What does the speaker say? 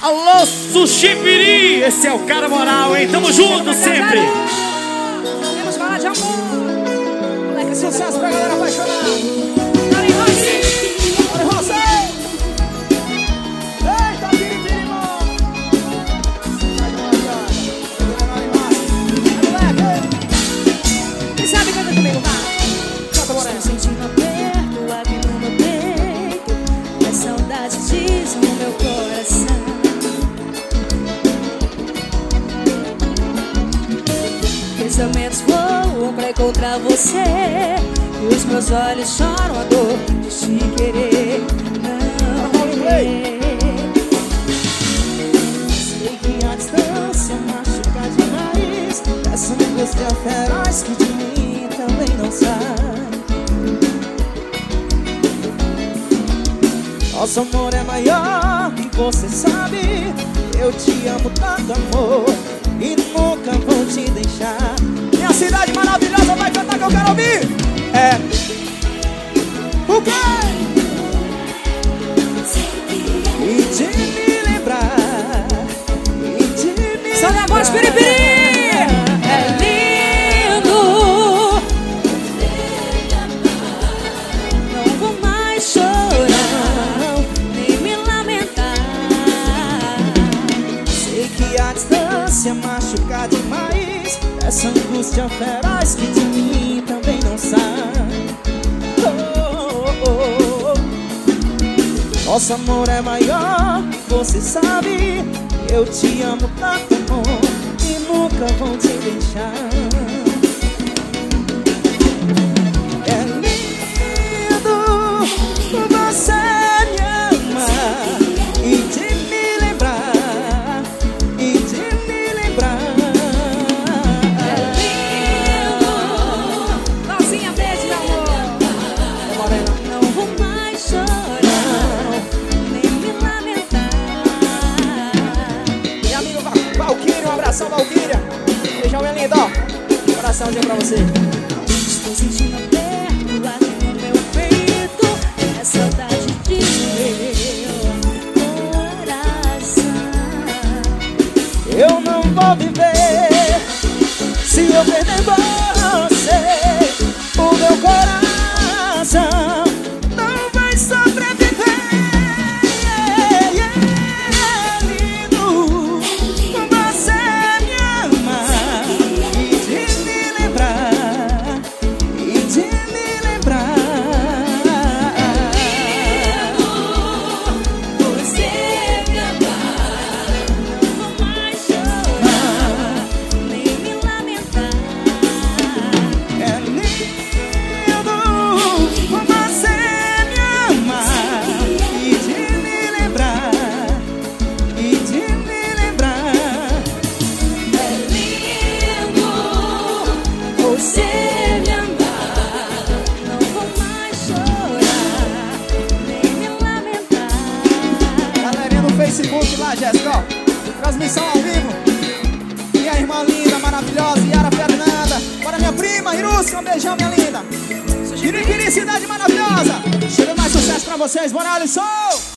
Alô, Sushi Piri, esse é o cara moral, hein? Tamo junto sempre. Vamos falar de amor. Moleque, sucesso pra galera apaixonada. Olha em você. Olha em você. Eita, Piri, Piri, irmão. Moleque. Quem sabe canta comigo, vai. Canta, Morena. Estou sentindo aperto aqui no meu peito. E a saudade diz no meu coração. Pensamentos voam pra encontrar você, e os meus olhos choram a dor de te querer. Não querer. Sei que a distância machuca demais. Essa angústia feroz que de mim também não sai. Nosso amor é maior e você sabe. Eu te amo tanto, amor, e nunca vou te deixar. Minha cidade maravilhosa vai cantar que eu quero ouvir. É o quê? E de me lembrar, e de me lembrar. Só negócio piripiri! É lindo. Não vou mais chorar, nem me lamentar. Sei que a distância machuca demais. Essa angústia feroz que de mim também não sai. Nosso amor é maior, você sabe. Eu te amo tanto, amor, e nunca vou te deixar. É lindo você me amar e de me lembrar, e de me lembrar. Valzinha, beijo, meu amor. Morena. Não vou mais chorar, nem me lamentar. Meu amigo Valquíria, um abração, Valquíria. Beijão, minha linda, ó. Um abraçãozinho pra você. Estou sentindo aperto aqui no meu peito. É saudade de meu coração. Eu não vou viver se eu perder você. O meu coração não vai sobreviver. É lindo você me amar e de me lembrar, e de me lembrar. Você me amar, não vou mais chorar, nem me lamentar. É lindo você me amar e de me lembrar, e de me lembrar. É lindo você me amar, não vou mais chorar, nem me lamentar. Galerinha no Facebook lá, Jéssica, ó, transmissão ao vivo. Minha irmã linda, maravilhosa, Yara Fernanda. Para minha prima, Irusca, um beijão, minha linda. Quiri, cidade maravilhosa. Chega mais sucesso pra vocês, bora, Alisson!